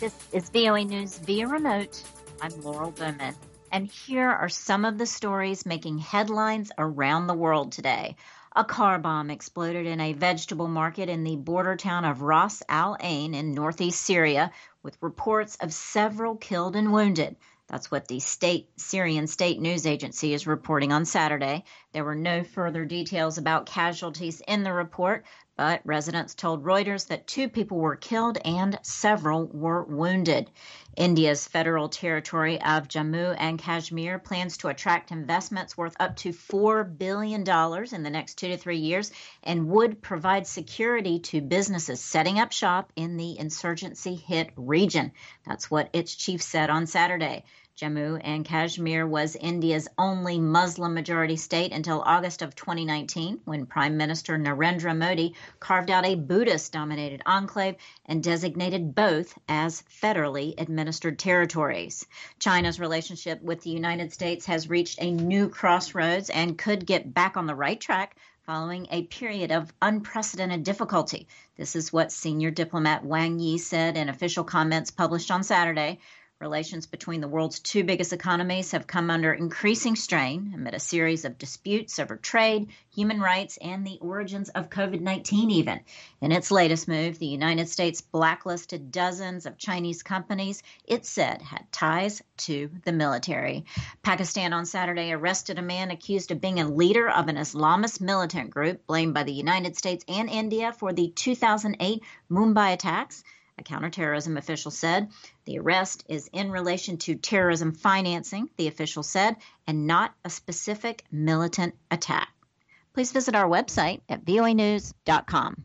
This is VOA News via remote. I'm Laurel Bowman, and here are some of the stories making headlines around the world today. A car bomb exploded in a vegetable market in the border town of Ras Al Ain in northeast Syria, with reports of several killed and wounded. That's what the Syrian state news agency is reporting on Saturday. There were no further details about casualties in the report, but residents told Reuters that 2 people were killed and several were wounded. India's federal territory of Jammu and Kashmir plans to attract investments worth up to $4 billion in the next 2 to 3 years and would provide security to businesses setting up shop in the insurgency-hit region. That's what its chief said on Saturday. Jammu and Kashmir was India's only Muslim-majority state until August of 2019, when Prime Minister Narendra Modi carved out a Buddhist-dominated enclave and designated both as federally administered territories. China's relationship with the United States has reached a new crossroads and could get back on the right track following a period of unprecedented difficulty. This is what senior diplomat Wang Yi said in official comments published on Saturday. Relations between the world's 2 biggest economies have come under increasing strain amid a series of disputes over trade, human rights, and the origins of COVID-19 even. In its latest move, the United States blacklisted dozens of Chinese companies it said had ties to the military. Pakistan on Saturday arrested a man accused of being a leader of an Islamist militant group blamed by the United States and India for the 2008 Mumbai attacks. A counterterrorism official said. The arrest is in relation to terrorism financing, the official said, and not a specific militant attack. Please visit our website at voanews.com.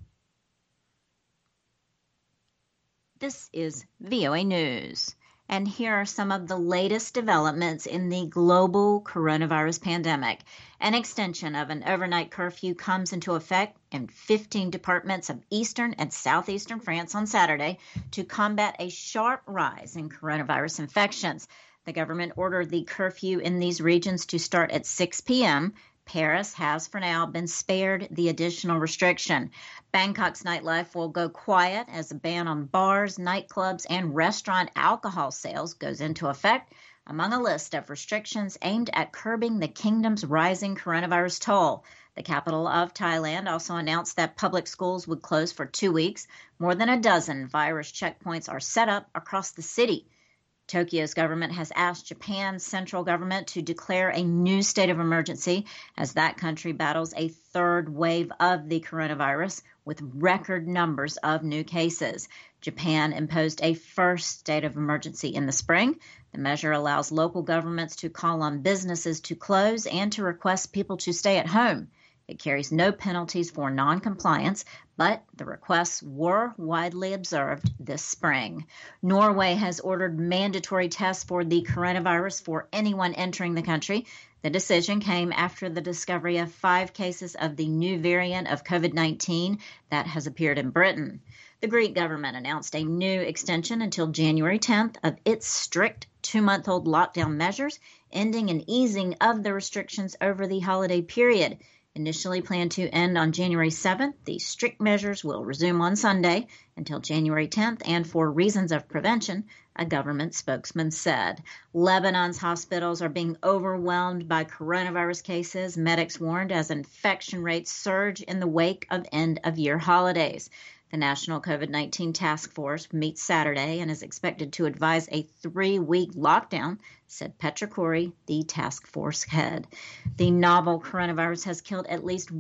This is VOA News, and here are some of the latest developments in the global coronavirus pandemic. An extension of an overnight curfew comes into effect in 15 departments of eastern and southeastern France on Saturday to combat a sharp rise in coronavirus infections. The government ordered the curfew in these regions to start at 6 p.m. Paris has, for now, been spared the additional restriction. Bangkok's nightlife will go quiet as a ban on bars, nightclubs, and restaurant alcohol sales goes into effect, among a list of restrictions aimed at curbing the kingdom's rising coronavirus toll. The capital of Thailand also announced that public schools would close for 2 weeks. More than a dozen virus checkpoints are set up across the city. Tokyo's government has asked Japan's central government to declare a new state of emergency as that country battles a 3rd wave of the coronavirus with record numbers of new cases. Japan imposed a first state of emergency in the spring. The measure allows local governments to call on businesses to close and to request people to stay at home. It carries no penalties for noncompliance, but the requests were widely observed this spring. Norway has ordered mandatory tests for the coronavirus for anyone entering the country. The decision came after the discovery of 5 cases of the new variant of COVID-19 that has appeared in Britain. The Greek government announced a new extension until January 10th of its strict 2-month-old lockdown measures, ending an easing of the restrictions over the holiday period. Initially planned to end on January 7th, the strict measures will resume on Sunday until January 10th, and for reasons of prevention, a government spokesman said. Lebanon's hospitals are being overwhelmed by coronavirus cases, medics warned, as infection rates surge in the wake of end-of-year holidays. The National COVID-19 Task Force meets Saturday and is expected to advise a 3-week lockdown, said Petra Khoury, the task force head. The novel coronavirus has killed at least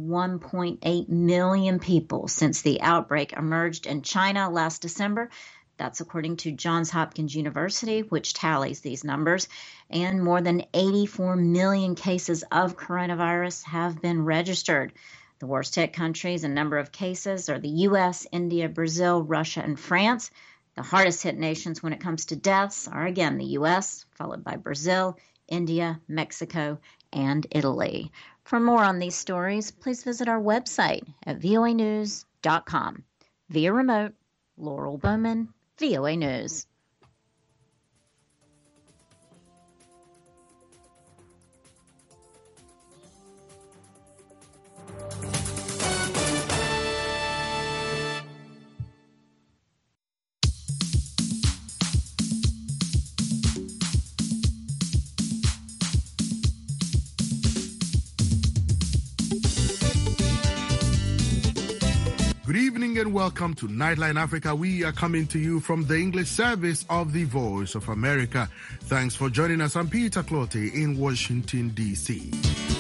1.8 million people since the outbreak emerged in China last December. That's according to Johns Hopkins University, which tallies these numbers. And more than 84 million cases of coronavirus have been registered. The worst hit countries in number of cases are the U.S., India, Brazil, Russia, and France. The hardest hit nations when it comes to deaths are again the U.S., followed by Brazil, India, Mexico, and Italy. For more on these stories, please visit our website at voanews.com. Via remote, Laurel Bowman, VOA News. evening and welcome to Nightline Africa. We are coming to you from the English service of the Voice of America. Thanks for joining us. I'm Peter Clottey in Washington, D.C.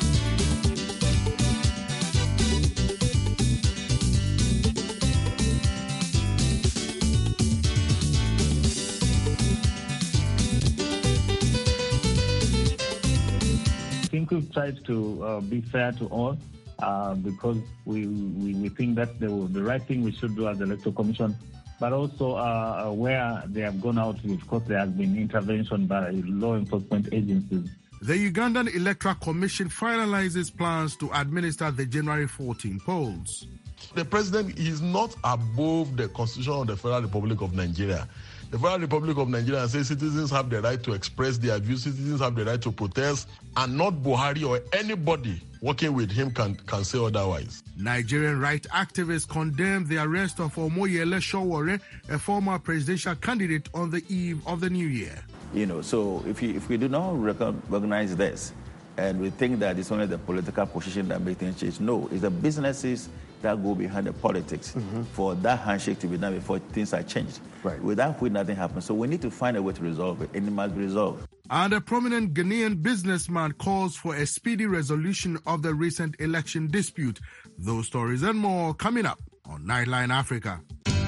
I think we've tried to be fair to all. Because we think that's the right thing we should do as the Electoral Commission, but also where they have gone out, of course, there has been intervention by law enforcement agencies. The Ugandan Electoral Commission finalizes plans to administer the January 14 polls. The president is not above the Constitution of the Federal Republic of Nigeria. The Federal Republic of Nigeria says citizens have the right to express their views, citizens have the right to protest, and not Buhari or anybody working with him can say otherwise. Nigerian rights activists condemned the arrest of Omoyele Sowore, a former presidential candidate, on the eve of the new year. So if we do not recognize this, and we think that it's only the political position that makes things change, no, it's the businesses that go behind the politics for that handshake to be done before things are changed. Right. Without which nothing happens. So we need to find a way to resolve it, and it must be resolved. And a prominent Ghanaian businessman calls for a speedy resolution of the recent election dispute. Those stories and more coming up on Nightline Africa.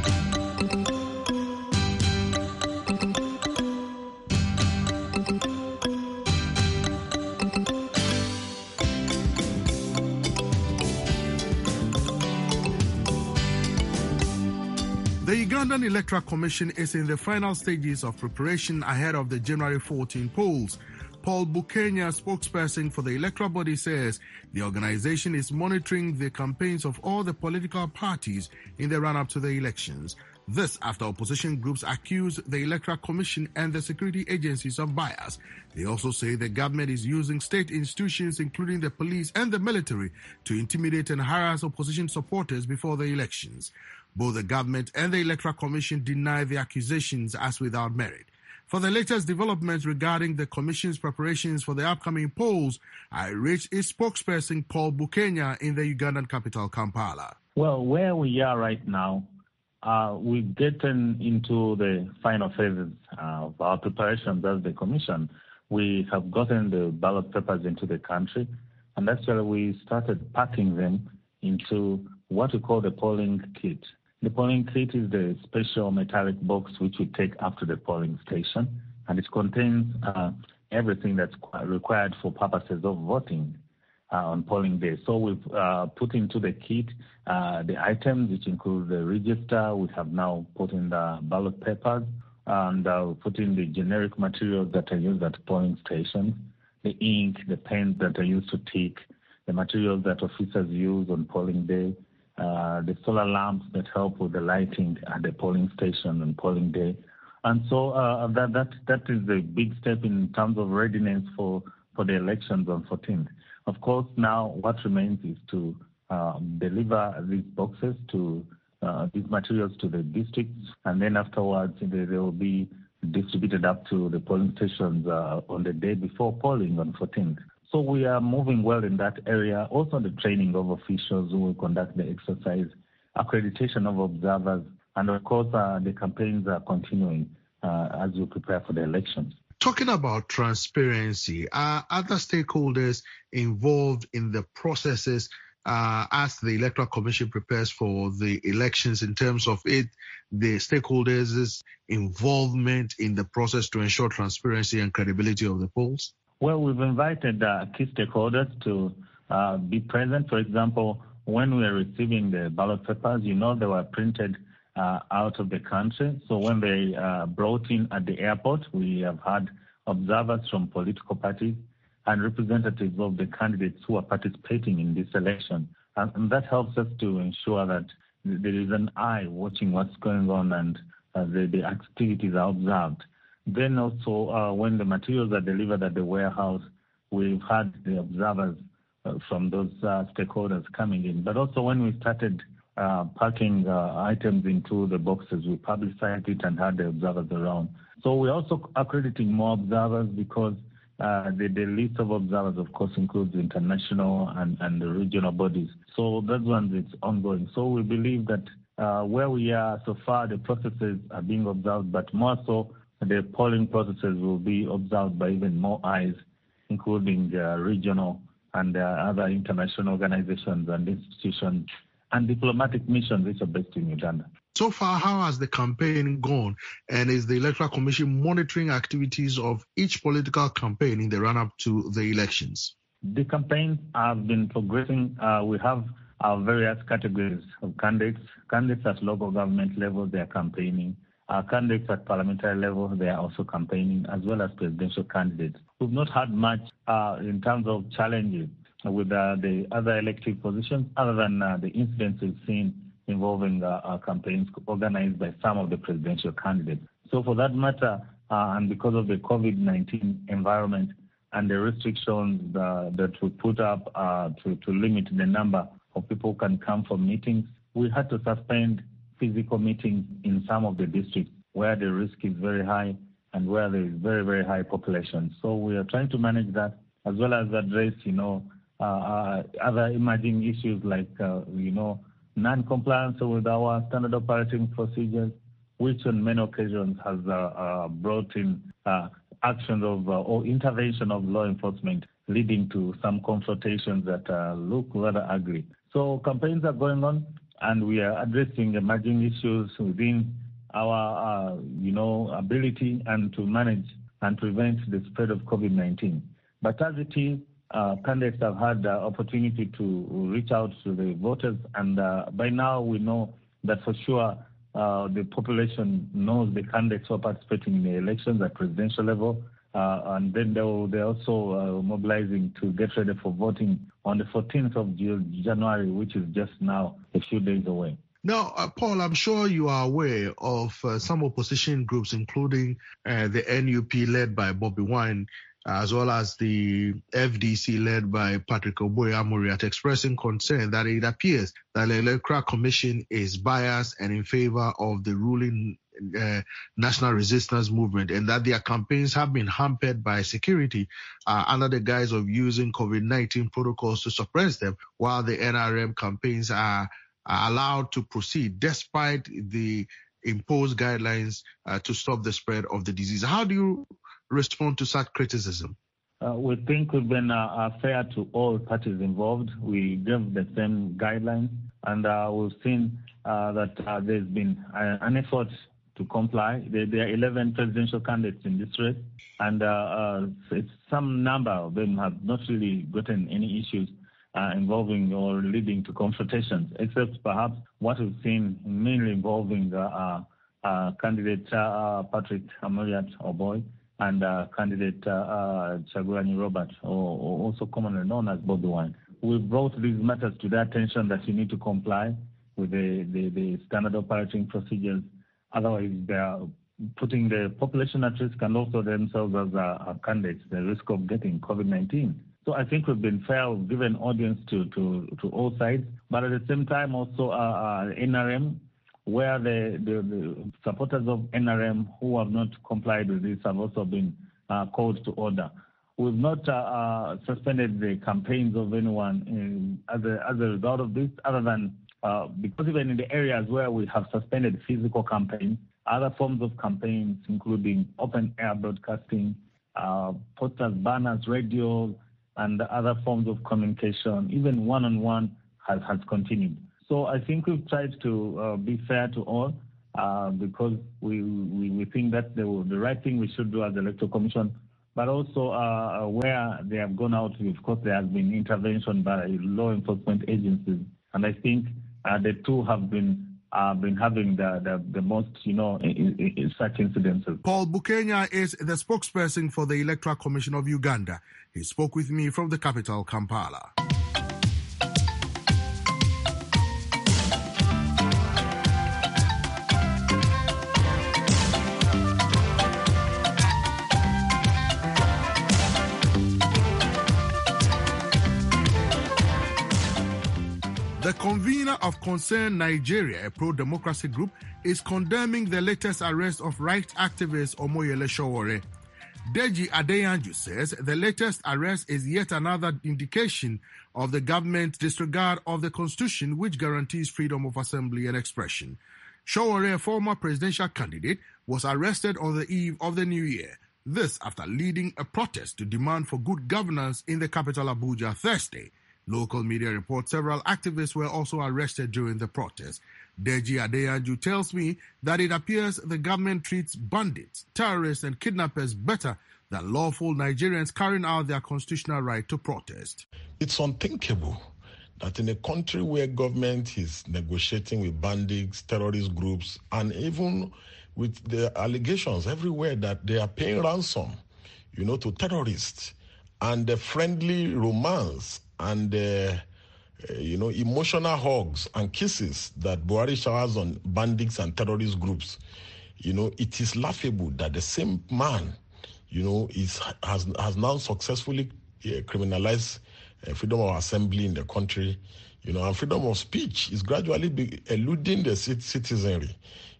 The Ugandan Electoral Commission is in the final stages of preparation ahead of the January 14 polls. Paul Bukenya, spokesperson for the electoral body, says the organization is monitoring the campaigns of all the political parties in the run-up to the elections. This after opposition groups accuse the Electoral Commission and the security agencies of bias. They also say the government is using state institutions, including the police and the military, to intimidate and harass opposition supporters before the elections. Both the government and the Electoral Commission deny the accusations as without merit. For the latest developments regarding the Commission's preparations for the upcoming polls, I reached its spokesperson Paul Bukenya in the Ugandan capital, Kampala. Well, where we are right now, we've gotten into the final phases of our preparations as the Commission. We have gotten the ballot papers into the country, and actually we started packing them into what we call the polling kit. The polling kit is the special metallic box which we take up to the polling station, and it contains everything that's required for purposes of voting on polling day. So we've put into the kit the items, which include the register. We have now put in the ballot papers, and put in the generic materials that are used at polling stations, the ink, the pens that are used to tick, the materials that officers use on polling day, the solar lamps that help with the lighting at the polling station on polling day. And so that is a big step in terms of readiness for the elections on 14th. Of course, now what remains is to deliver these boxes to these materials to the districts, and then afterwards they will be distributed up to the polling stations on the day before polling on 14th. So we are moving well in that area. Also the training of officials who will conduct the exercise, accreditation of observers, and of course the campaigns are continuing as we prepare for the elections. Talking about transparency, are other stakeholders involved in the processes as the Electoral Commission prepares for the elections in terms of the stakeholders' involvement in the process to ensure transparency and credibility of the polls? Well, we've invited key stakeholders to be present. For example, when we are receiving the ballot papers, they were printed out of the country. So when they brought in at the airport, we have had observers from political parties and representatives of the candidates who are participating in this election. And that helps us to ensure that there is an eye watching what's going on and the activities are observed. Then also, when the materials are delivered at the warehouse, we've had the observers from those stakeholders coming in. But also when we started packing items into the boxes, we publicized it and had the observers around. So we're also accrediting more observers because the list of observers, of course, includes international and the regional bodies. So that one is ongoing. So we believe that where we are so far, the processes are being observed, but more so, the polling processes will be observed by even more eyes, including regional and other international organizations and institutions and diplomatic missions which are based in Uganda. So far, how has the campaign gone? And is the Electoral Commission monitoring activities of each political campaign in the run-up to the elections? The campaigns have been progressing. We have our various categories of candidates. Candidates at local government level, they are campaigning. Candidates at parliamentary level, they are also campaigning, as well as presidential candidates. We've not had much in terms of challenges with the other elective positions, other than the incidents we've seen involving campaigns organized by some of the presidential candidates. So for that matter, and because of the COVID-19 environment and the restrictions that we put up to limit the number of people who can come for meetings, we had to suspend physical meetings in some of the districts where the risk is very high and where there is very, very high population. So we are trying to manage that, as well as address, other emerging issues like, non-compliance with our standard operating procedures, which on many occasions has brought in actions of or intervention of law enforcement, leading to some confrontations that look rather ugly. So campaigns are going on, and we are addressing emerging issues within our, ability and to manage and prevent the spread of COVID-19. But as it is, candidates have had the opportunity to reach out to the voters, and by now we know that for sure the population knows the candidates who are participating in the elections at presidential level, and then they're also mobilizing to get ready for voting on the 14th of January, which is just now a few days away. Now, Paul, I'm sure you are aware of some opposition groups, including the NUP led by Bobby Wine, as well as the FDC led by Patrick Oboy-Amuriat, expressing concern that it appears that the Electoral Commission is biased and in favor of the ruling National Resistance Movement, and that their campaigns have been hampered by security under the guise of using COVID-19 protocols to suppress them, while the NRM campaigns are allowed to proceed despite the imposed guidelines to stop the spread of the disease. How do you respond to such criticism? We think we've been fair to all parties involved. We give the same guidelines, and we've seen that there's been an effort to comply. There are 11 presidential candidates in this race, and some number of them have not really gotten any issues involving or leading to confrontations, except perhaps what we've seen mainly involving candidate Patrick Amuriat Oboy and candidate Kyagulanyi Robert, or also commonly known as Bobby Wine. We brought these matters to their attention that you need to comply with the standard operating procedures. Otherwise, they are putting the population at risk and also themselves as candidates, the risk of getting COVID-19. So I think we've been fair, we've given audience to all sides, but at the same time also NRM, where the supporters of NRM who have not complied with this have also been called to order. We've not suspended the campaigns of anyone as a result of this, other than because even in the areas where we have suspended physical campaigns, other forms of campaigns, including open-air broadcasting, posters, banners, radios, and other forms of communication, even one-on-one has continued. So I think we've tried to be fair to all because we think that's the right thing we should do as the Electoral Commission, but also where they have gone out, of course, there has been intervention by law enforcement agencies, and I think the two have been having the most, in such incidences. Paul Bukenya is the spokesperson for the Electoral Commission of Uganda. He spoke with me from the capital, Kampala. The convener of Concern Nigeria, a pro-democracy group, is condemning the latest arrest of right activist Omoyele Sowore. Deji Adeyanju says the latest arrest is yet another indication of the government's disregard of the Constitution, which guarantees freedom of assembly and expression. Sowore, a former presidential candidate, was arrested on the eve of the new year. This after leading a protest to demand for good governance in the capital Abuja Thursday. Local media report several activists were also arrested during the protest. Deji Adeyanju tells me that it appears the government treats bandits, terrorists and kidnappers better than lawful Nigerians carrying out their constitutional right to protest. It's unthinkable that in a country where government is negotiating with bandits, terrorist groups, and even with the allegations everywhere that they are paying ransom, to terrorists, and the friendly romance and emotional hugs and kisses that Buhari showers on bandits and terrorist groups, it is laughable that the same man, has now successfully criminalized freedom of assembly in the country, and freedom of speech is gradually eluding the citizenry.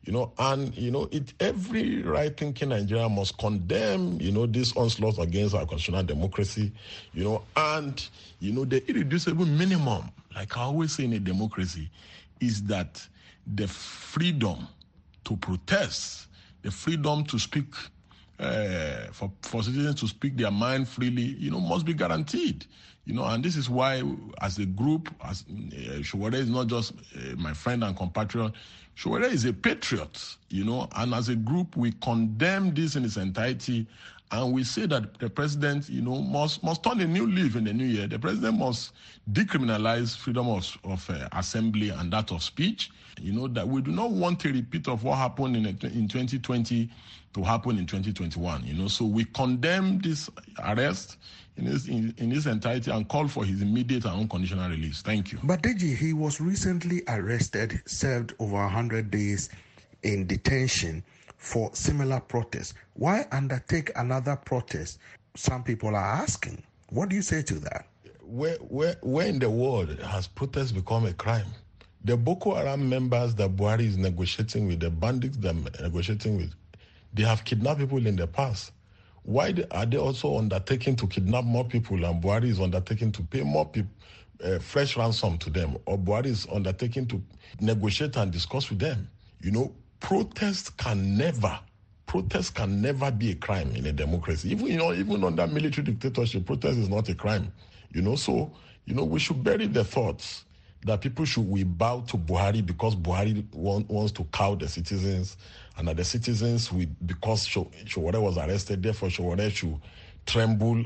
Every right-thinking Nigerian must condemn, this onslaught against our constitutional democracy, and, the irreducible minimum, like I always say in a democracy, is that the freedom to protest, the freedom to speak, for citizens to speak their mind freely, must be guaranteed. And this is why, as a group, as Sowore is not just my friend and compatriot, Sowore is a patriot, and as a group, we condemn this in its entirety, and we say that the president, must turn a new leaf in the new year. The president must decriminalize freedom of assembly and that of speech, that we do not want a repeat of what happened in 2020 to happen in 2021, So we condemn this arrest in his entirety and call for his immediate and unconditional release. Thank you. But Deji, he was recently arrested, served over 100 days in detention for similar protests. Why undertake another protest? Some people are asking. What do you say to that? Where in the world has protest become a crime? The Boko Haram members that Buhari is negotiating with, the bandits they're negotiating with, they have kidnapped people in the past. Why are they also undertaking to kidnap more people and Buhari is undertaking to pay more people fresh ransom to them, or Buhari is undertaking to negotiate and discuss with them? Protest can never be a crime in a democracy. Even under military dictatorship, protest is not a crime. So we should bury the thoughts that we bow to Buhari because Buhari wants to cow the citizens, and that the citizens, because Sowore was arrested, therefore Sowore should tremble,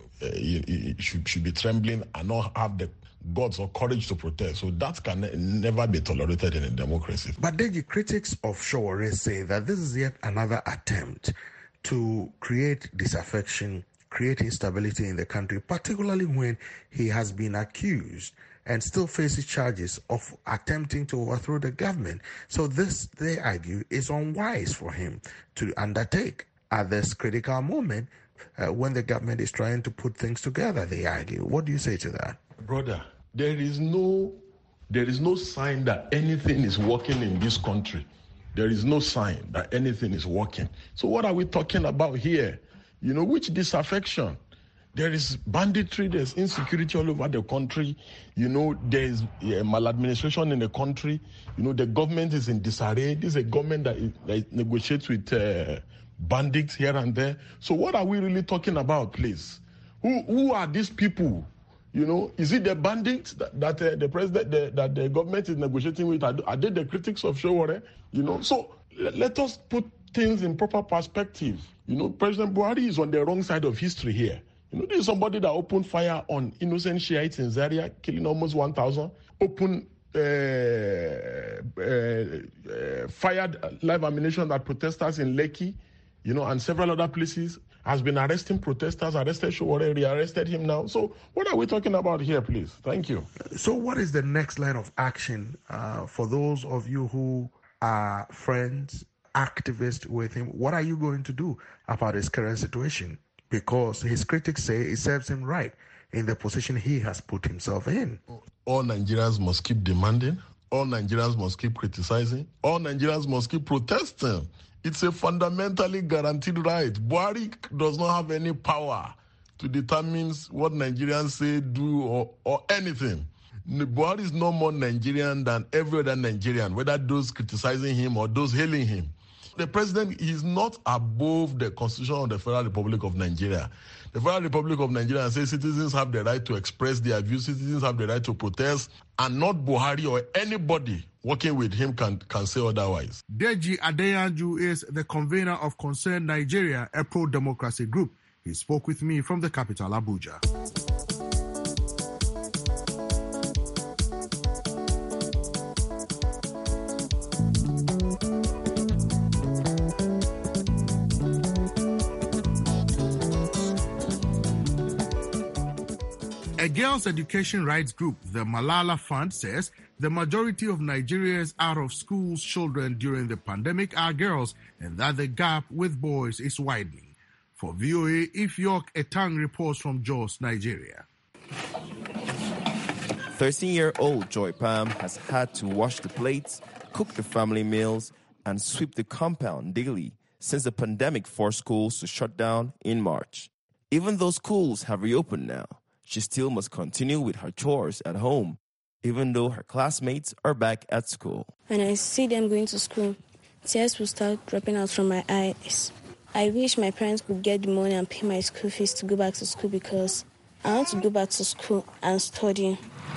should be trembling and not have the guts or courage to protest. So that can never be tolerated in a democracy. But the critics of Sowore say that this is yet another attempt to create disaffection, create instability in the country, particularly when he has been accused and still faces charges of attempting to overthrow the government. So this, they argue, is unwise for him to undertake at this critical moment when the government is trying to put things together, they argue. What do you say to that? Brother, there is no sign that anything is working in this country. There is no sign that anything is working. So what are we talking about here? Which disaffection? There is banditry, there's insecurity all over the country. There's maladministration in the country. The government is in disarray. This is a government that negotiates with bandits here and there. So what are we really talking about, please? Who are these people? Is it the bandits that the president, that the government is negotiating with? Are they the critics of Sowore? So let us put things in proper perspective. President Buhari is on the wrong side of history here. This is somebody that opened fire on innocent Shiites in Zaria, killing almost 1,000. Fired live ammunition at protesters in Lekki, and several other places. Has been arresting protesters, arrested Sowore, rearrested him now. So what are we talking about here, please? Thank you. So what is the next line of action for those of you who are friends, activists with him? What are you going to do about his current situation? Because his critics say it serves him right in the position he has put himself in. All Nigerians must keep demanding. All Nigerians must keep criticizing. All Nigerians must keep protesting It's a fundamentally guaranteed right. Buhari does not have any power to determine what Nigerians say, do, or anything. Buhari is no more Nigerian than every other Nigerian, whether those criticizing him or those hailing him. The president is not above the Constitution of the Federal Republic of Nigeria. The Federal Republic of Nigeria says citizens have the right to express their views, citizens have the right to protest, and not Buhari or anybody working with him can say otherwise. Deji Adeyanju is the convener of Concern Nigeria, a pro-democracy group. He spoke with me from the capital, Abuja. A girls' education rights group, the Malala Fund, says the majority of Nigeria's out-of-school children during the pandemic are girls and that the gap with boys is widening. For VOA, Ifyok Etang reports from Jos, Nigeria. 13-year-old Joy Pam has had to wash the plates, cook the family meals, and sweep the compound daily since the pandemic forced schools to shut down in March. Even though schools have reopened now, she still must continue with her chores at home, even though her classmates are back at school. When I see them going to school, tears will start dropping out from my eyes. I wish my parents could get the money and pay my school fees to go back to school because I want to go back to school and study.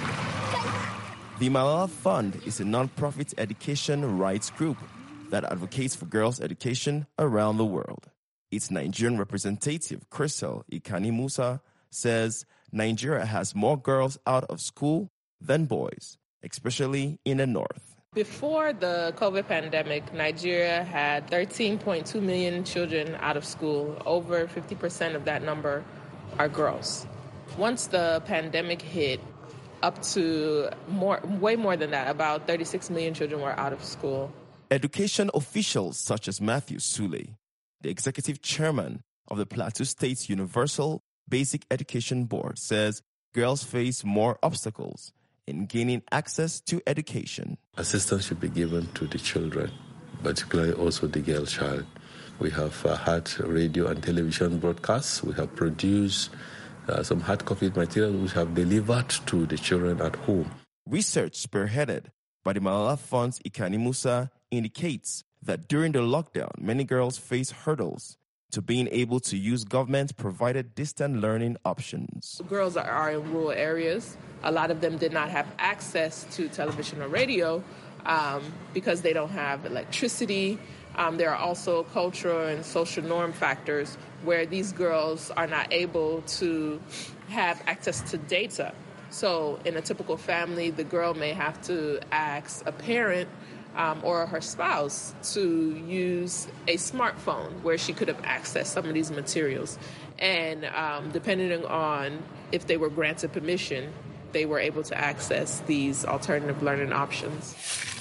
The Malala Fund is a non-profit education rights group that advocates for girls' education around the world. Its Nigerian representative, Crystal Ikani Musa, says Nigeria has more girls out of school than boys, especially in the north. Before the COVID pandemic, Nigeria had 13.2 million children out of school. Over 50% of that number are girls. Once the pandemic hit, up to way more than that, about 36 million children were out of school. Education officials such as Matthew Sule, the executive chairman of the Plateau State's Universal Basic Education Board, says girls face more obstacles in gaining access to education. Assistance should be given to the children, particularly also the girl child. We have had radio and television broadcasts. We have produced some hard copy materials which have delivered to the children at home. Research spearheaded by the Malala Fund's Ikani Musa indicates that during the lockdown, many girls face hurdles to being able to use government-provided distant learning options. Girls are in rural areas. A lot of them did not have access to television or radio because they don't have electricity. There are also cultural and social norm factors where these girls are not able to have access to data. So in a typical family, the girl may have to ask a parent or her spouse to use a smartphone where she could have accessed some of these materials. And depending on if they were granted permission, they were able to access these alternative learning options.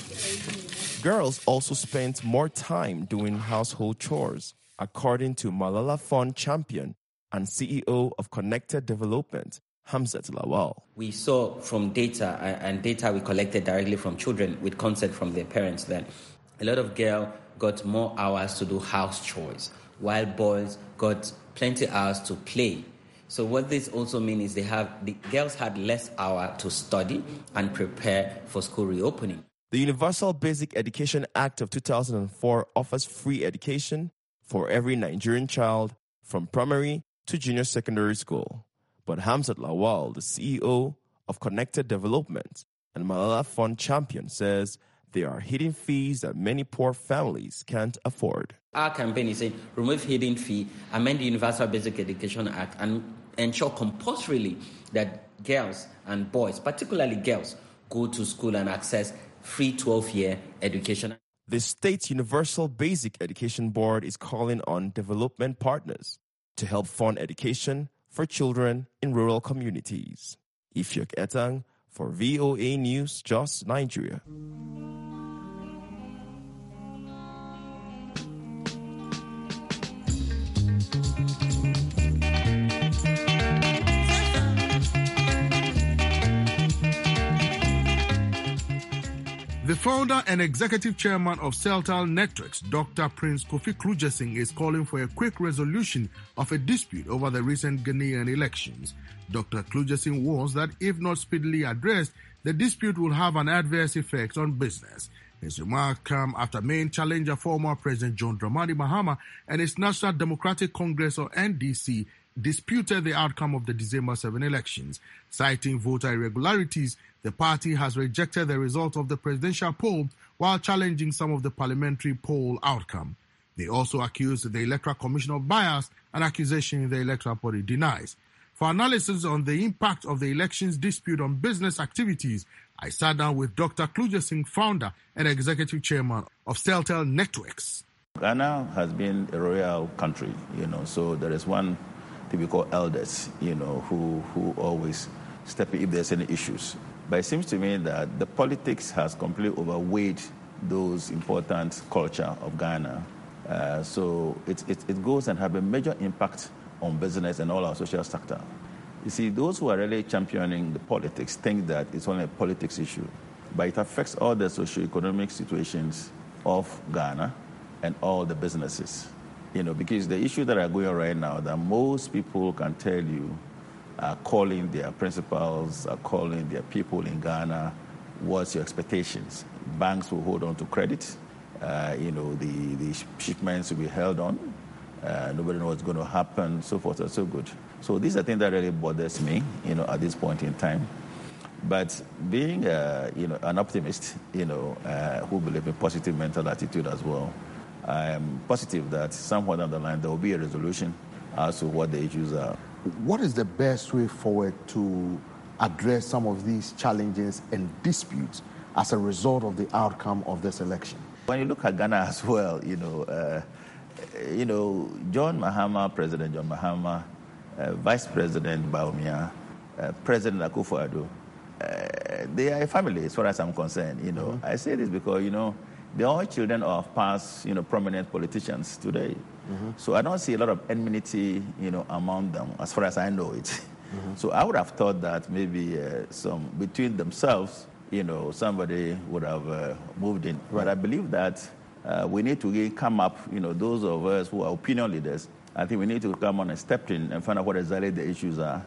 Girls also spent more time doing household chores, according to Malala Fund champion and CEO of Connected Development, Hamzat Lawal. We saw from data, and data we collected directly from children with consent from their parents, that a lot of girls got more hours to do house chores, while boys got plenty hours to play. So what this also means is the girls had less hours to study and prepare for school reopening. The Universal Basic Education Act of 2004 offers free education for every Nigerian child from primary to junior secondary school. But Hamzat Lawal, the CEO of Connected Development and Malala Fund champion, says there are hidden fees that many poor families can't afford. Our campaign is saying remove hidden fee, amend the Universal Basic Education Act, and ensure compulsorily that girls and boys, particularly girls, go to school and access free 12-year education. The State's Universal Basic Education Board is calling on development partners to help fund education for children in rural communities. Ifyok Etang for VOA News, Jos, Nigeria. The founder and executive chairman of Celtel Networks, Dr. Prince Kofi Klugesing, is calling for a quick resolution of a dispute over the recent Ghanaian elections. Dr. Klugesing warns that if not speedily addressed, the dispute will have an adverse effect on business. His remarks come after main challenger former President John Dramani Mahama and his National Democratic Congress, or NDC, disputed the outcome of the December 7 elections. Citing voter irregularities, the party has rejected the result of the presidential poll while challenging some of the parliamentary poll outcome. They also accused the Electoral Commission of bias, an accusation the electoral body denies. For analysis on the impact of the elections dispute on business activities, I sat down with Dr. Klugesing, founder and executive chairman of Celtel Networks. Ghana has been a royal country, so there is one thing we call elders, who always step in if there's any issues. But it seems to me that the politics has completely overweighed those important culture of Ghana. So it goes and have a major impact on business and all our social sector. You see, those who are really championing the politics think that it's only a politics issue, but it affects all the socio-economic situations of Ghana and all the businesses. Because the issue that are going on right now, that most people can tell you are calling their principals, are calling their people in Ghana, what's your expectations? Banks will hold on to credit. The shipments will be held on. Nobody knows what's going to happen, so forth and so good. So these are things that really bothers me, at this point in time. But being, an optimist, who believe in positive mental attitude as well, I am positive that somewhere down the line there will be a resolution as to what the issues are. What is the best way forward to address some of these challenges and disputes as a result of the outcome of this election? When you look at Ghana as well, John Mahama, President John Mahama, Vice President Bawumia, President Akufo-Addo, they are a family as far as I'm concerned. Mm-hmm. I say this because, they're all children of past, prominent politicians today. Mm-hmm. So I don't see a lot of enmity, among them, as far as I know it. Mm-hmm. So I would have thought that maybe some between themselves, somebody would have moved in. Right. But I believe that we need to really come up, those of us who are opinion leaders, I think we need to come on and step in and find out what exactly the issues are,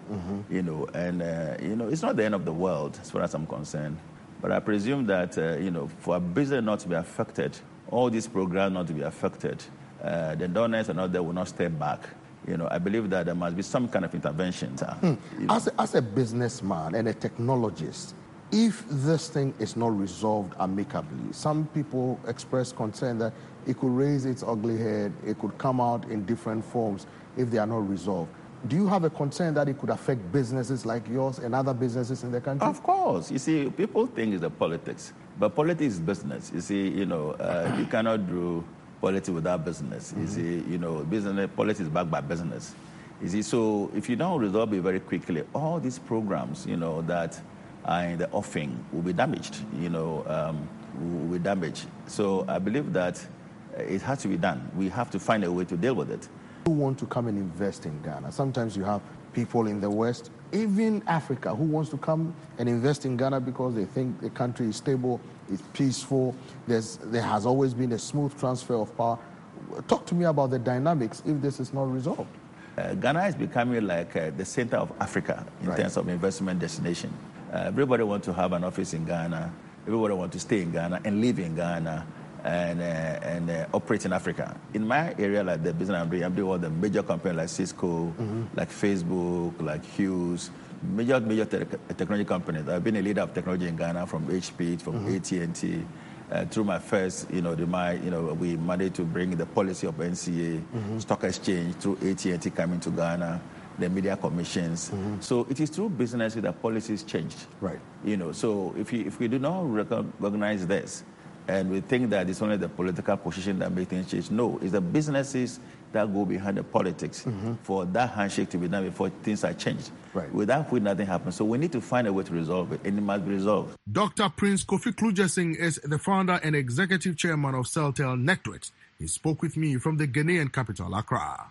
mm-hmm. It's not the end of the world, as far as I'm concerned. But I presume that, for a business not to be affected, all these programs not to be affected, the donors and all that will not step back. I believe that there must be some kind of intervention. As a businessman and a technologist, if this thing is not resolved amicably, some people express concern that it could raise its ugly head, it could come out in different forms if they are not resolved. Do you have a concern that it could affect businesses like yours and other businesses in the country? Of course. You see, people think it's the politics, but politics is business. You see, you cannot do politics without business. Mm-hmm. You see, politics is backed by business. You see, so if you don't resolve it very quickly, all these programs, that are in the offing will be damaged, will be damaged. So I believe that it has to be done. We have to find a way to deal with it. Who want to come and invest in Ghana? Sometimes you have people in the West, even Africa, who wants to come and invest in Ghana because they think the country is stable, it's peaceful, there has always been a smooth transfer of power. Talk to me about the dynamics if this is not resolved. Ghana is becoming like the center of Africa in terms of investment destination. Everybody wants to have an office in Ghana. Everybody wants to stay in Ghana and live in Ghana and operate in Africa. In my area, like the business I'm doing all the major companies like Cisco, mm-hmm. like Facebook, like Hughes, major technology companies. I've been a leader of technology in Ghana from HP, from mm-hmm. AT&T. Through my first, we managed to bring the policy of NCA, mm-hmm. stock exchange, through AT&T coming to Ghana, the media commissions. Mm-hmm. So it is through business that policies changed. Right. So if we do not recognize this, and we think that it's only the political position that makes things change. No, it's the businesses that go behind the politics mm-hmm. for that handshake to be done before things are changed. Right. Without which nothing happens. So we need to find a way to resolve it, and it must be resolved. Dr. Prince Kofi Klugesing is the founder and executive chairman of Celtel Networks. He spoke with me from the Ghanaian capital, Accra.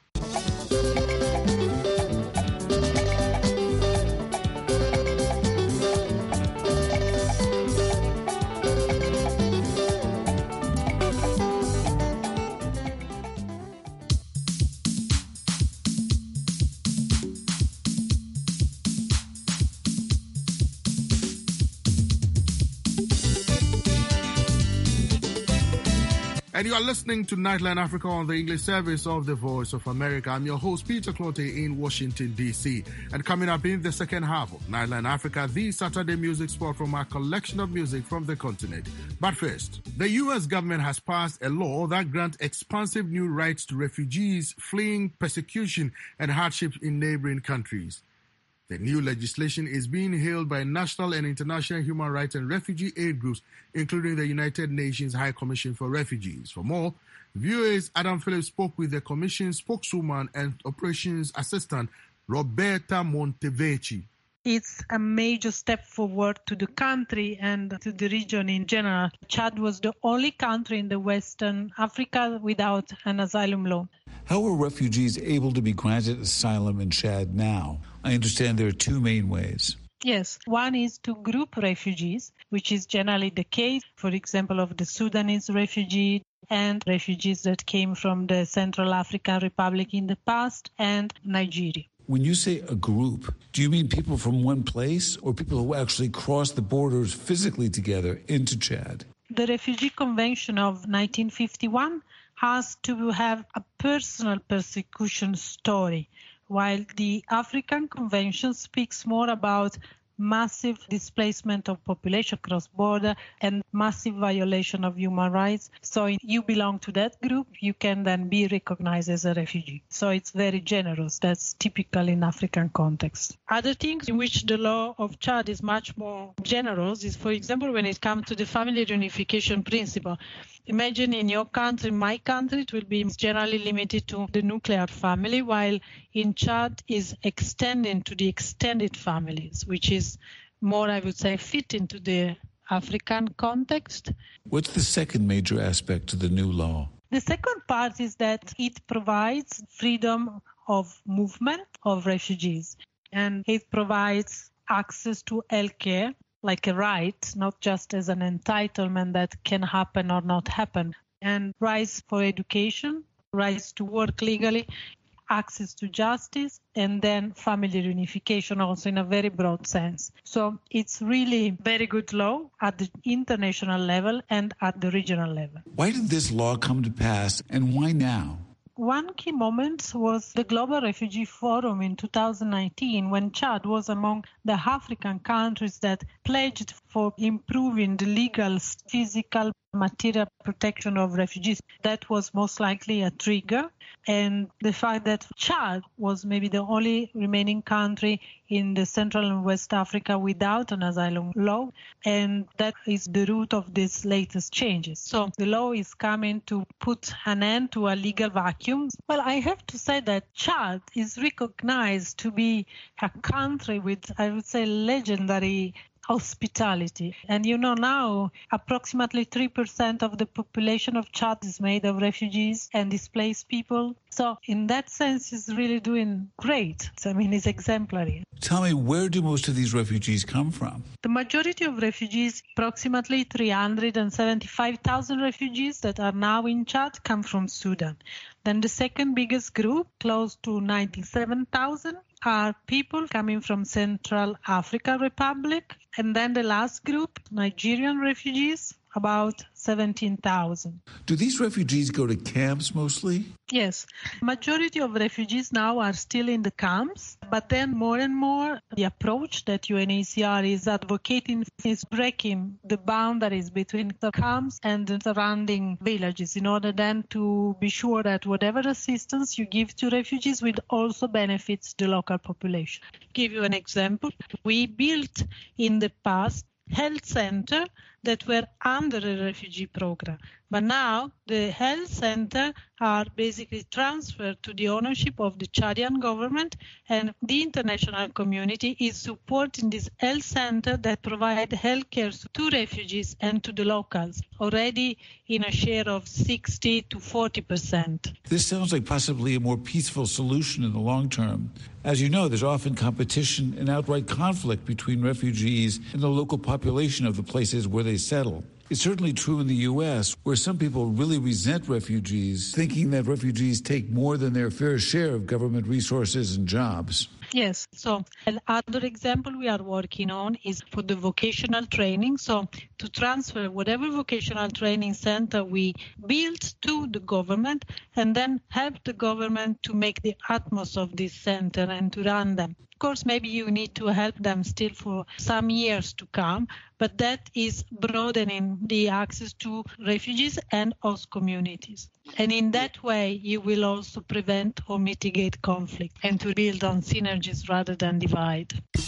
And you are listening to Nightline Africa on the English service of the Voice of America. I'm your host, Peter Clote in Washington, D.C. And coming up in the second half of Nightline Africa, the Saturday music spot from our collection of music from the continent. But first, the U.S. government has passed a law that grants expansive new rights to refugees fleeing persecution and hardship in neighboring countries. The new legislation is being hailed by national and international human rights and refugee aid groups, including the United Nations High Commission for Refugees. For more, VOA's Adam Phillips spoke with the Commission's spokeswoman and operations assistant, Roberta Montevecchi. It's a major step forward to the country and to the region in general. Chad was the only country in the Western Africa without an asylum law. How are refugees able to be granted asylum in Chad now? I understand there are two main ways. Yes, one is to group refugees, which is generally the case, for example, of the Sudanese refugee and refugees that came from the Central African Republic in the past and Nigeria. When you say a group, do you mean people from one place or people who actually cross the borders physically together into Chad? The Refugee Convention of 1951 has to have a personal persecution story, while the African Convention speaks more about massive displacement of population across border and massive violation of human rights. So if you belong to that group, you can then be recognized as a refugee. So it's very generous. That's typical in African context. Other things in which the law of Chad is much more generous is, for example, when it comes to the family reunification principle. Imagine in your country, my country, it will be generally limited to the nuclear family, while in Chad is extending to the extended families, which is more, I would say, fit into the African context. What's the second major aspect to the new law? The second part is that it provides freedom of movement of refugees, and it provides access to health care, like a right, not just as an entitlement that can happen or not happen, and rights for education, rights to work legally, access to justice, and then family reunification also in a very broad sense. So it's really very good law at the international level and at the regional level. Why did this law come to pass and why now? One key moment was the Global Refugee Forum in 2019, when Chad was among the African countries that pledged for improving the legal, physical, material protection of refugees. That was most likely a trigger. And the fact that Chad was maybe the only remaining country in the Central and West Africa without an asylum law. And that is the root of these latest changes. So the law is coming to put an end to a legal vacuum. Well, I have to say that Chad is recognized to be a country with, I would say, legendary hospitality. And now approximately 3% of the population of Chad is made of refugees and displaced people. So in that sense, it's really doing great. It's exemplary. Tell me, where do most of these refugees come from? The majority of refugees, approximately 375,000 refugees that are now in Chad, come from Sudan. Then the second biggest group, close to 97,000, are people coming from Central African Republic. And then the last group, Nigerian refugees, about 17,000. Do these refugees go to camps mostly? Yes. Majority of refugees now are still in the camps, but then more and more the approach that UNHCR is advocating is breaking the boundaries between the camps and the surrounding villages in order then to be sure that whatever assistance you give to refugees will also benefit the local population. Give you an example. We built in the past health centers that were under a refugee program. But now the health centers are basically transferred to the ownership of the Chadian government, and the international community is supporting this health center that provide health care to refugees and to the locals, already in a share of 60 to 40%. This sounds like possibly a more peaceful solution in the long term. As you know, there's often competition and outright conflict between refugees and the local population of the places where they settle. It's certainly true in the U.S., where some people really resent refugees, thinking that refugees take more than their fair share of government resources and jobs. Yes. So another example we are working on is for the vocational training. So to transfer whatever vocational training center we build to the government and then help the government to make the utmost of this center and to run them. Of course, maybe you need to help them still for some years to come, but that is broadening the access to refugees and host communities. And in that way, you will also prevent or mitigate conflict and to build on synergies rather than divide.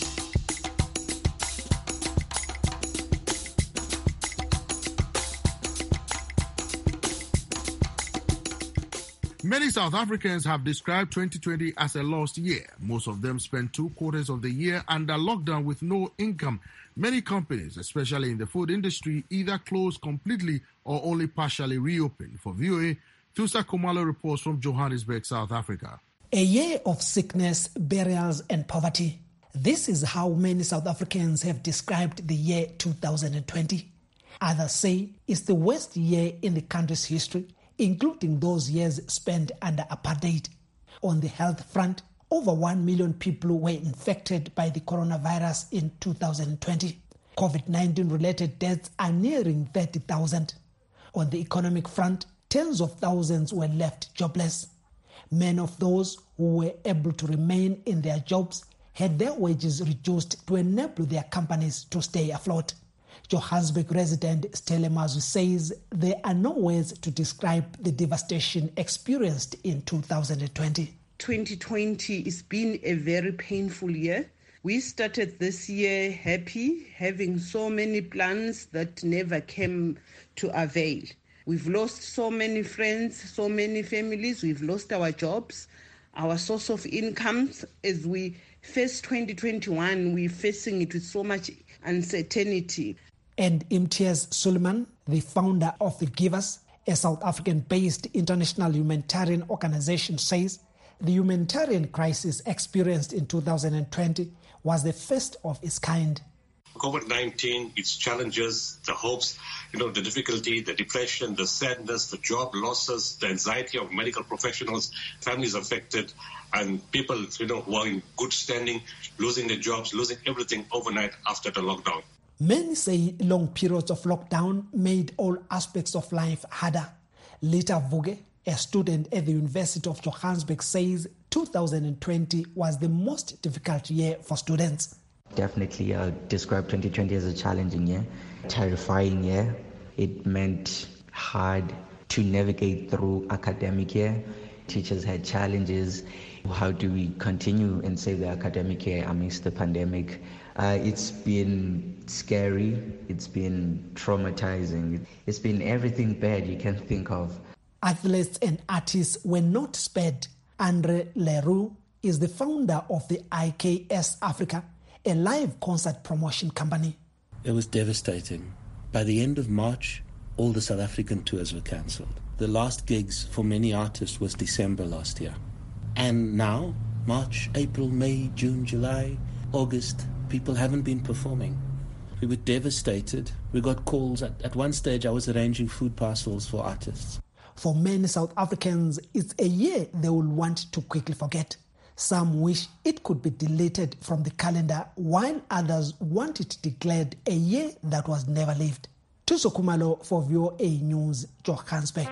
Many South Africans have described 2020 as a lost year. Most of them spent 2 quarters of the year under lockdown with no income. Many companies, especially in the food industry, either closed completely or only partially reopened. For VOA, Thusa Khumalo reports from Johannesburg, South Africa. A year of sickness, burials and poverty. This is how many South Africans have described the year 2020. Others say it's the worst year in the country's history, including those years spent under apartheid. On the health front, over 1 million people were infected by the coronavirus in 2020. COVID-19 related deaths are nearing 30,000. On the economic front, tens of thousands were left jobless. Many of those who were able to remain in their jobs had their wages reduced to enable their companies to stay afloat. Johannesburg resident Stella Mazu says there are no words to describe the devastation experienced in 2020. 2020 has been a very painful year. We started this year happy, having so many plans that never came to avail. We've lost so many friends, so many families. We've lost our jobs, our source of income. As we face 2021, we're facing it with so much uncertainty. And Imtiaz Suleiman, the founder of The Givers, a South African-based international humanitarian organization, says the humanitarian crisis experienced in 2020 was the first of its kind. COVID-19, its challenges, the hopes, the difficulty, the depression, the sadness, the job losses, the anxiety of medical professionals, families affected, and people, who are in good standing, losing their jobs, losing everything overnight after the lockdown. Many say long periods of lockdown made all aspects of life harder. Lita Vuge, a student at the University of Johannesburg, says 2020 was the most difficult year for students. Definitely, I would describe 2020 as a challenging year, terrifying year. It meant hard to navigate through academic year. Teachers had challenges. How do we continue and save the academic year amidst the pandemic? It's been scary. It's been traumatizing. It's been everything bad you can think of. Athletes and artists were not spared. Andre Leroux is the founder of the IKS Africa, a live concert promotion company. It was devastating. By the end of March, all the South African tours were cancelled. The last gigs for many artists was December last year. And now, March, April, May, June, July, August, people haven't been performing. We were devastated. We got calls. At one stage, I was arranging food parcels for artists. For many South Africans, it's a year they will want to quickly forget. Some wish it could be deleted from the calendar, while others want it declared a year that was never lived. Thusa Khumalo for VOA News, Johannesburg.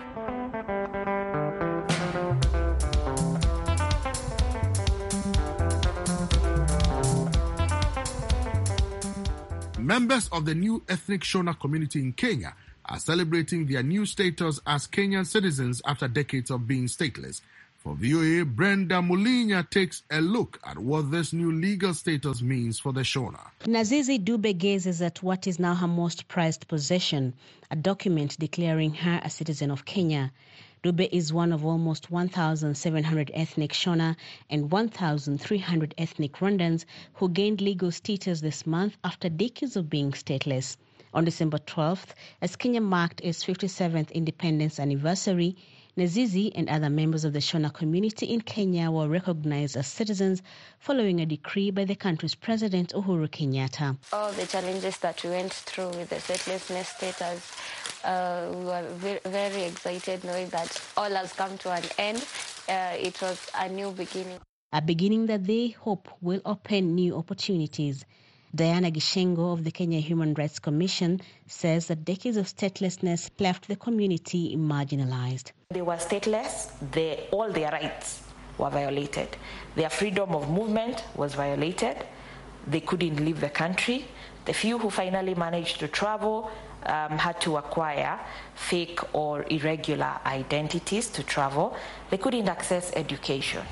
Members of the new ethnic Shona community in Kenya are celebrating their new status as Kenyan citizens after decades of being stateless. For VOA, Brenda Mulinya takes a look at what this new legal status means for the Shona. Nazizi Dube gazes at what is now her most prized possession, a document declaring her a citizen of Kenya. Dube is one of almost 1,700 ethnic Shona and 1,300 ethnic Rwandans who gained legal status this month after decades of being stateless. On December 12th, as Kenya marked its 57th independence anniversary, Nazizi and other members of the Shona community in Kenya were recognized as citizens following a decree by the country's president, Uhuru Kenyatta. All the challenges that we went through with the statelessness status, we were very excited knowing that all has come to an end. It was a new beginning. a beginning that they hope will open new opportunities. Diana Gishengo of the Kenya Human Rights Commission says that decades of statelessness left the community marginalized. They were stateless, all their rights were violated. Their freedom of movement was violated. They couldn't leave the country. The few who finally managed to travel had to acquire fake or irregular identities to travel. They couldn't access education.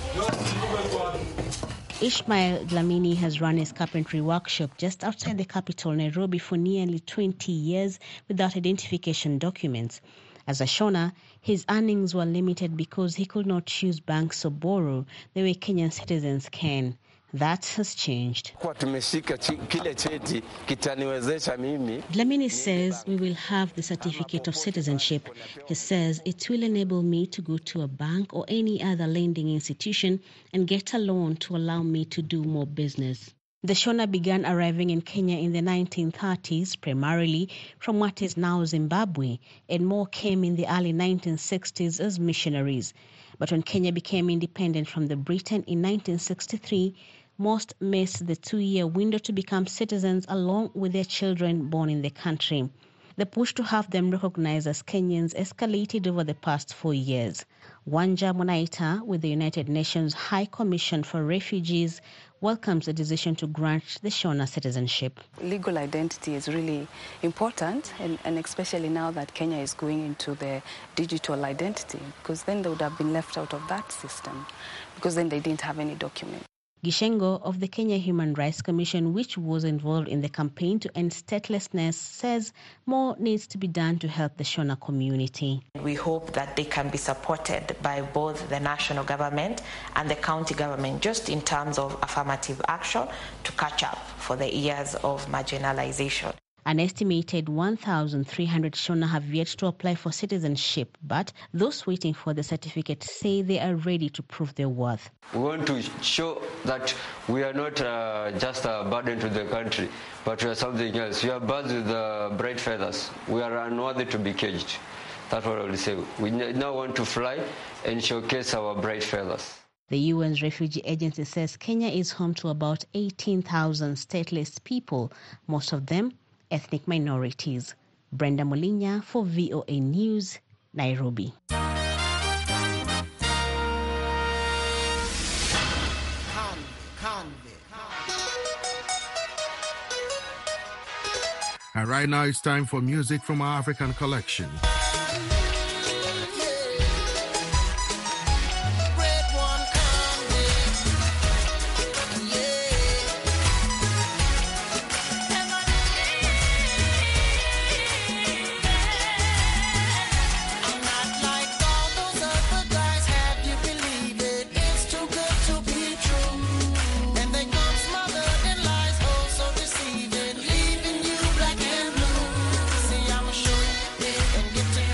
Ishmael Dlamini has run his carpentry workshop just outside the capital, Nairobi, for nearly 20 years without identification documents. As a Shona, his earnings were limited because he could not choose banks or borrow the way Kenyan citizens can. That has changed. Dlamini says we will have the certificate of citizenship. He says it will enable me to go to a bank or any other lending institution and get a loan to allow me to do more business. The Shona began arriving in Kenya in the 1930s, primarily from what is now Zimbabwe, and more came in the early 1960s as missionaries. But when Kenya became independent from the Britain in 1963, most missed the 2-year window to become citizens along with their children born in the country. The push to have them recognized as Kenyans escalated over the past 4 years. Wanja Monaita, with the United Nations High Commission for Refugees, welcomes the decision to grant the Shona citizenship. Legal identity is really important, and especially now that Kenya is going into the digital identity, because then they would have been left out of that system, because then they didn't have any document. Gishengo of the Kenya Human Rights Commission, which was involved in the campaign to end statelessness, says more needs to be done to help the Shona community. We hope that they can be supported by both the national government and the county government, just in terms of affirmative action to catch up for the years of marginalization. An estimated 1,300 Shona have yet to apply for citizenship, but those waiting for the certificate say they are ready to prove their worth. We want to show that we are not just a burden to the country, but we are something else. We are birds with bright feathers. We are unworthy to be caged. That's what I will say. We now want to fly and showcase our bright feathers. The UN's Refugee Agency says Kenya is home to about 18,000 stateless people, most of them ethnic minorities. Brenda Molinya for VOA News, Nairobi. And right now it's time for music from our African collection. Get to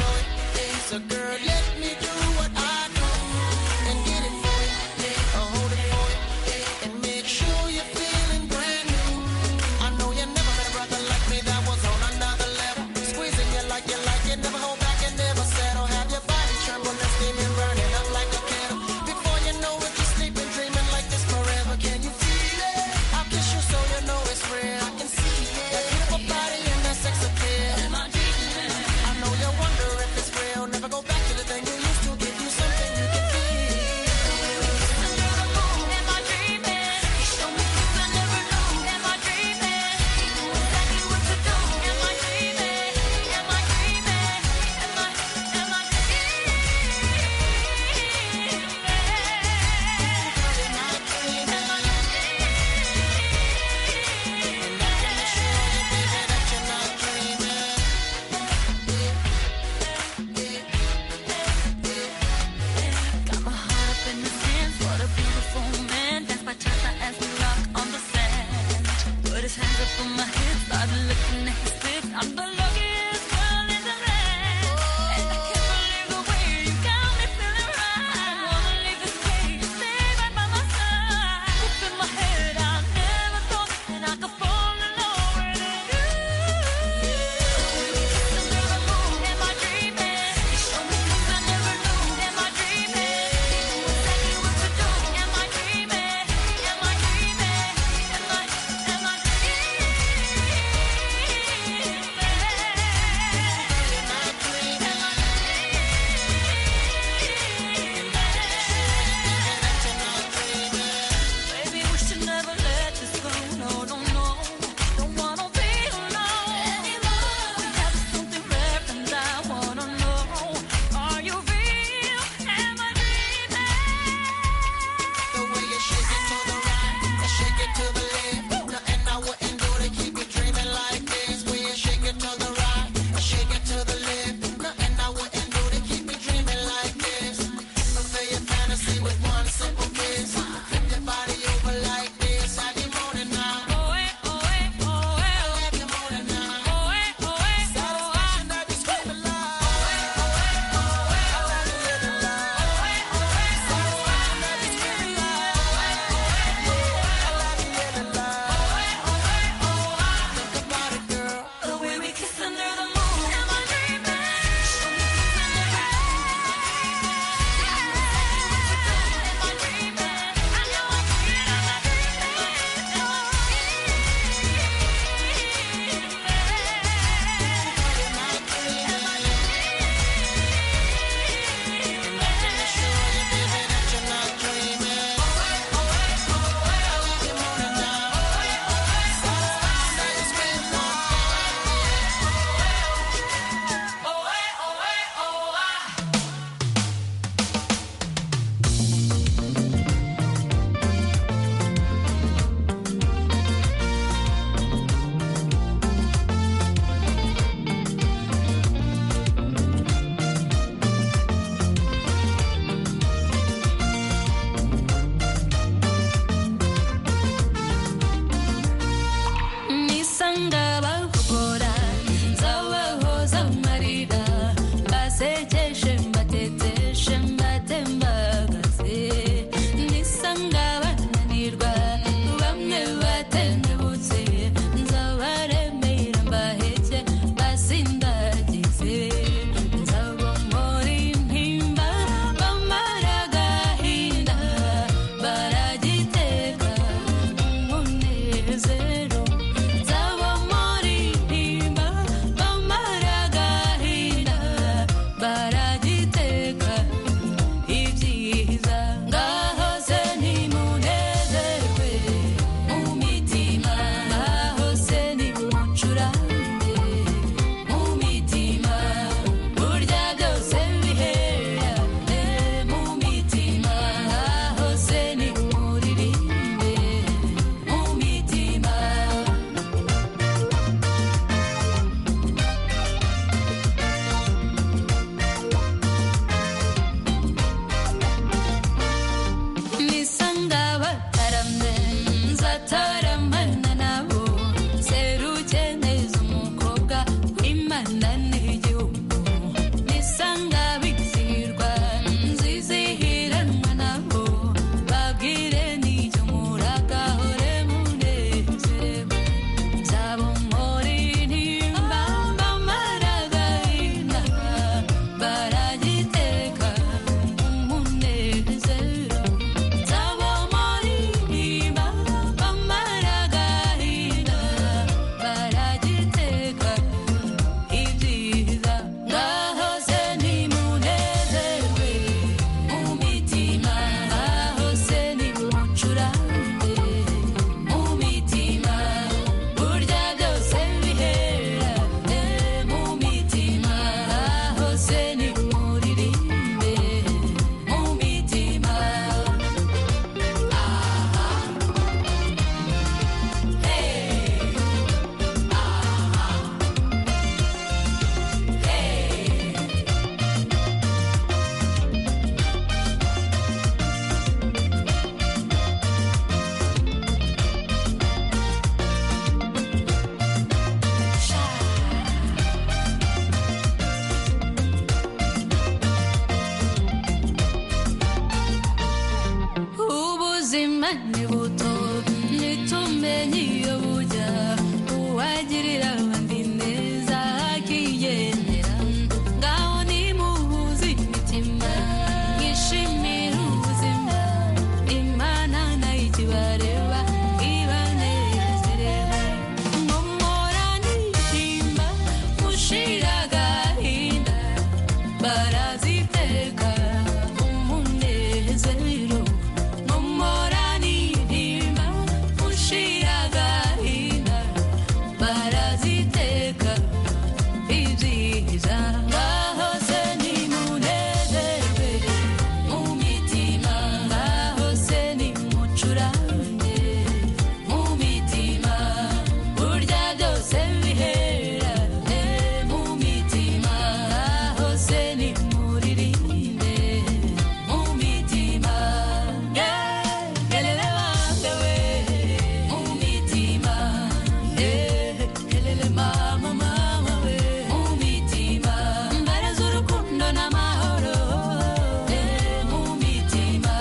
ubusabane buto nitumenye iyo bujya uwagirira abandi neza akigendera ngaho nimuhuze imitima mwishimire ubuzima imana nayo ikibareba ibanezerera momora nitimba mushira agahinda baraziteka umunezero momora nitimba mushira agahinda baraziteka ibyiza ngaho se nimunezerwe mu mitima ngaho se nimucurange mu mitima burya byose bihera mu mitima ngaho se nimuririmbe mu mitima kelele babewe mu mitima kelele mama mama we mu mitima mbaraza urukundo n'amahoro mu mitima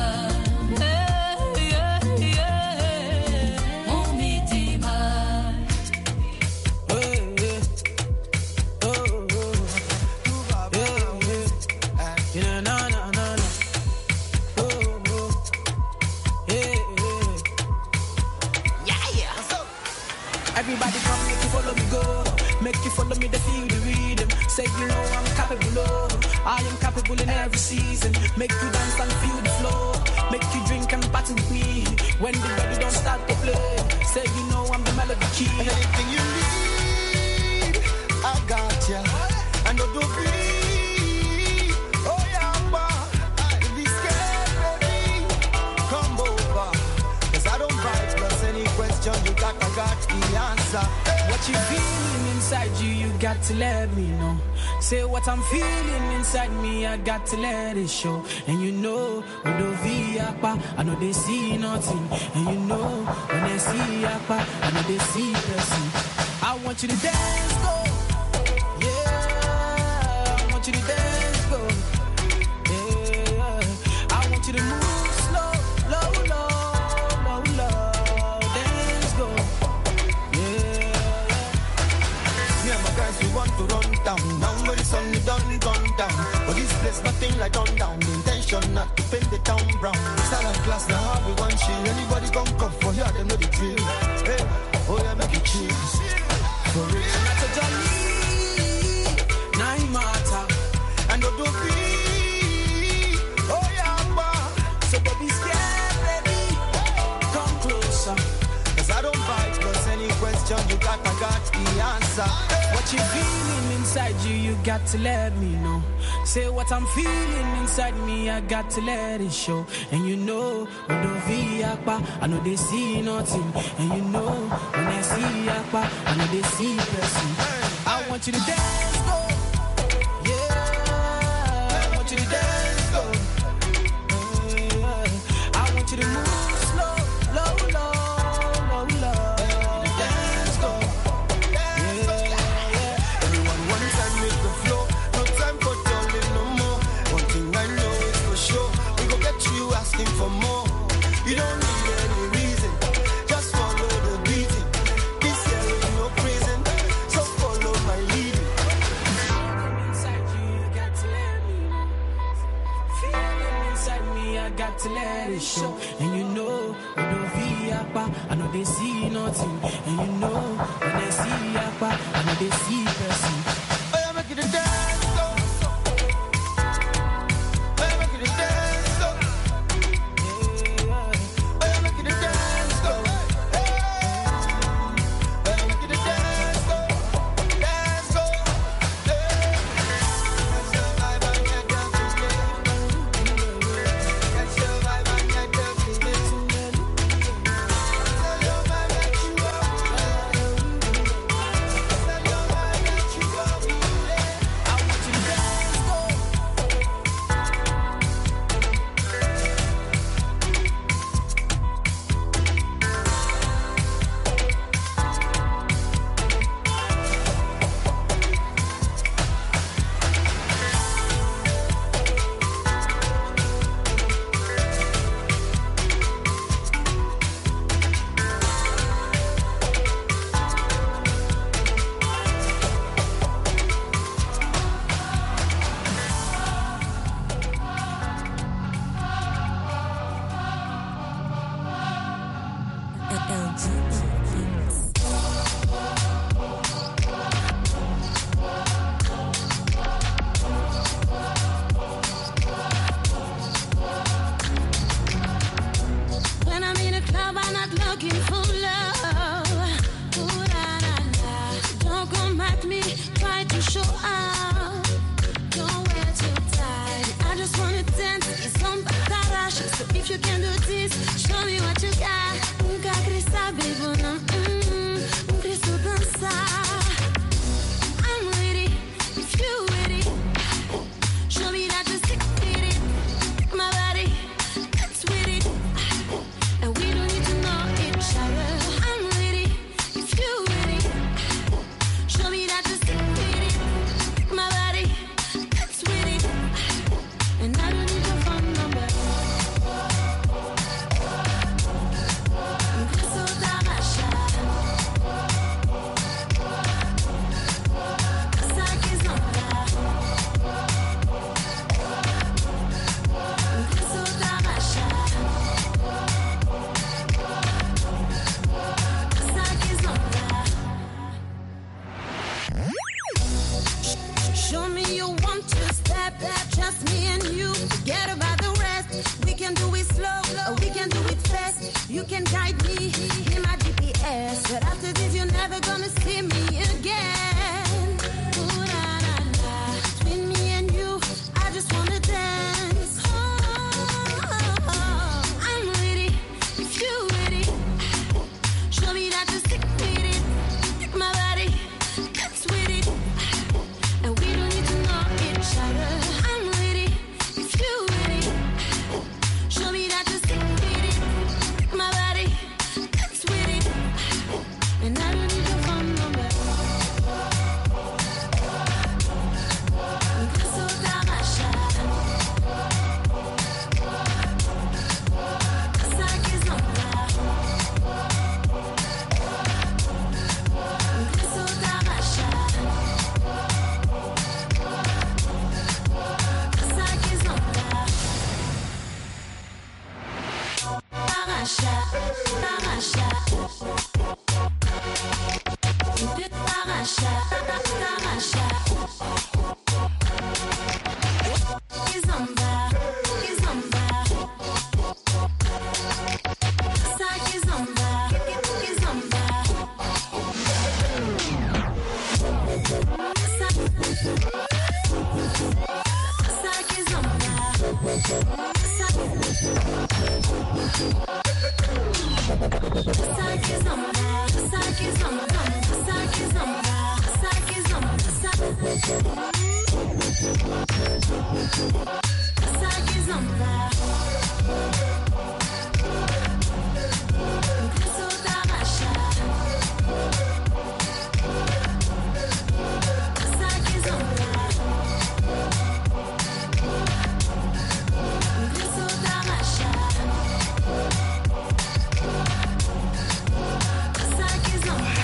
mu mitima Everybody come, make you follow me go. Make you follow me, they feel the rhythm. Say you know I'm capable of. I am capable in every season. Make you dance and feel the flow. Make you drink and party with me. When the body don't start to play. Say you know I'm the melody key. Anything you need, I got ya. And don't do free. Oh yeah, if you scared, baby, come over. 'Cause I don't bite, plus any question you got, I got the answer. What you feeling inside you, you got to let me know. Say what I'm feeling inside me, I got to let it show. And you know, when the V-Apa, I know they see nothing. And you know, when they see Apa, I know they see person. I want you to dance, go. Yeah, I want you to dance, go. Yeah, I want you to move slow, low, low, low, low. Dance, go. Me and my guys, we want to run down. Now when the sun is done, gone down. But this place, nothing like done down. The intention not to paint the town brown. Salad glass, now have we one chill. Anybody come for here, they know the drill. Hey, oh yeah, make it chill. For real. Not a jolly, nine matter. And don't do free. Oh yeah, so don't be scared, baby. Come closer. 'Cause I don't bite, plus any question you got, I got the answer. What you feeling inside you, you got to let me know. Say what I'm feeling inside me, I got to let it show. And you know, when the V-Apa, I know they see nothing. And you know, when they see Apa, I know they see person. I want you to dance, go. Yeah, I want you to dance, go. I want you to move slow, low, low, low, low. Dance, go. Everyone one time with the flow. No time for telling no more. One thing I know is for sure. We go get you asking for more. You don't need any reason. Just follow the beating. This year ain't no prison. So follow my leading. Inside you, you got to let me know. Feeling inside me, I got to let it show. And you know, when the V-Apa, I know they see nothing. And you know, when they see Apa, I know they see person. Oh yeah, make it a dance, go. Oh yeah, make it a dance, go. Oh yeah, make it a dance, go. Oh yeah, make it a dance, go. Dance, go. Catch your vibe and get down to it. Catch your vibe and get down to it. Tell your vibe that you are. Tell your vibe that you are. you can do this. Show me what you got. Nunca quis saber, bona. Cristo dançar. I'm with it, if you with it. Show me that you stick with it. My body, that's with it. And we don't need to know each other. I'm with it, if you with it. Show me that you stick with it. My body, that's with it. And I don't need your phone number. Cristo Tamasha. Saki Zonda. Cristo Tamasha. Saki Zonda. Show me you want to step back, just me and you. Forget about the rest. We can do it slow, or we can do it fast. You can guide me in my GPS, but after this you're never gonna see me again. Ooh, na, na, na. Between me and you, I just wanna dance. I'm with it, if you with it. Show me that you stick with it. My body, that's with it. And we don't need to know each other. I'm with it, if you with it. Show me that you stick with it. My body, that's with it. And I don't need your phone number. Cristo Tamasha. Saki Zonda. Cristo Tamasha. Saki Zonda. Tamasha. Tamasha. Tamasha. Tamasha. Kizomba. Kizomba. Saki Zonda. Kizomba. Saki Zonda. Saki Zonda. Saki Zonda. Saki Zonda. Saki Zonda. Saki Zonda. Cristo Tamasha. Saki Zonda. Cristo Tamasha. Saki Zonda.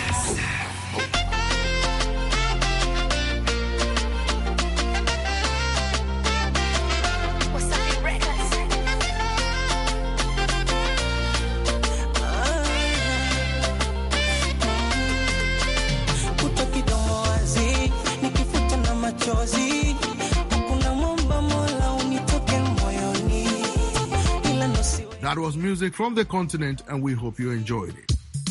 Wasafi Records. Kuto kidomo wazi, nikifuta na machozi. Hakuna mwomba Mola unitoke moyoni. Ila ndo si That was music from the continent, and we hope you enjoyed it.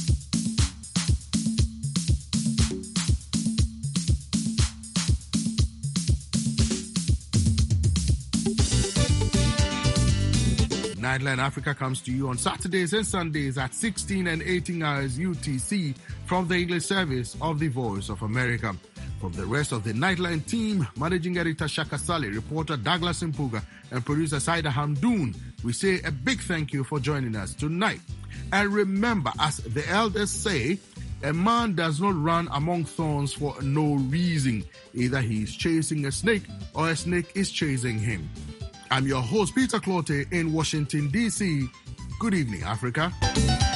Nightline Africa comes to you on Saturdays and Sundays at 16 and 18 hours UTC from the English service of the Voice of America. From the rest of the Nightline team, Managing Editor Shaka Saleh, reporter Douglas Mpuga, and producer Saida Hamdoun, we say a big thank you for joining us tonight. And remember, as the elders say, a man does not run among thorns for no reason. Either he is chasing a snake or a snake is chasing him. I'm your host, Peter Clote, in Washington, D.C. Good evening, Africa.